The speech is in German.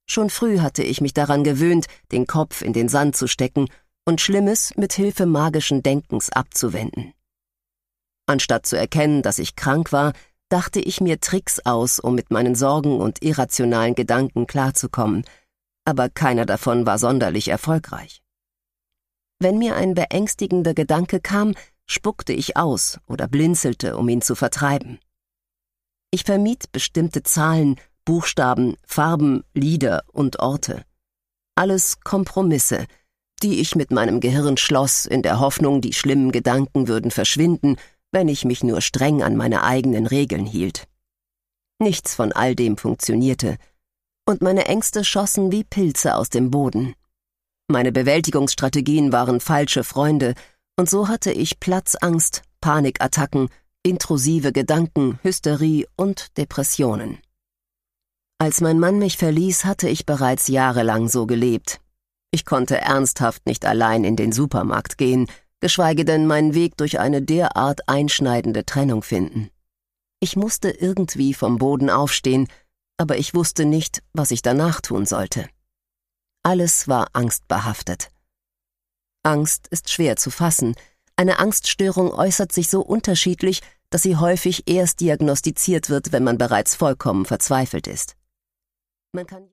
Schon früh hatte ich mich daran gewöhnt, den Kopf in den Sand zu stecken und Schlimmes mit Hilfe magischen Denkens abzuwenden. Anstatt zu erkennen, dass ich krank war, dachte ich mir Tricks aus, um mit meinen Sorgen und irrationalen Gedanken klarzukommen, aber keiner davon war sonderlich erfolgreich. Wenn mir ein beängstigender Gedanke kam, spuckte ich aus oder blinzelte, um ihn zu vertreiben. Ich vermied bestimmte Zahlen, Buchstaben, Farben, Lieder und Orte. Alles Kompromisse, die ich mit meinem Gehirn schloss, in der Hoffnung, die schlimmen Gedanken würden verschwinden, wenn ich mich nur streng an meine eigenen Regeln hielt. Nichts von all dem funktionierte, und meine Ängste schossen wie Pilze aus dem Boden. Meine Bewältigungsstrategien waren falsche Freunde, und so hatte ich Platzangst, Panikattacken, intrusive Gedanken, Hysterie und Depressionen. Als mein Mann mich verließ, hatte ich bereits jahrelang so gelebt. Ich konnte ernsthaft nicht allein in den Supermarkt gehen, geschweige denn meinen Weg durch eine derart einschneidende Trennung finden. Ich musste irgendwie vom Boden aufstehen, aber ich wusste nicht, was ich danach tun sollte. Alles war angstbehaftet. Angst ist schwer zu fassen. Eine Angststörung äußert sich so unterschiedlich, dass sie häufig erst diagnostiziert wird, wenn man bereits vollkommen verzweifelt ist. Man kann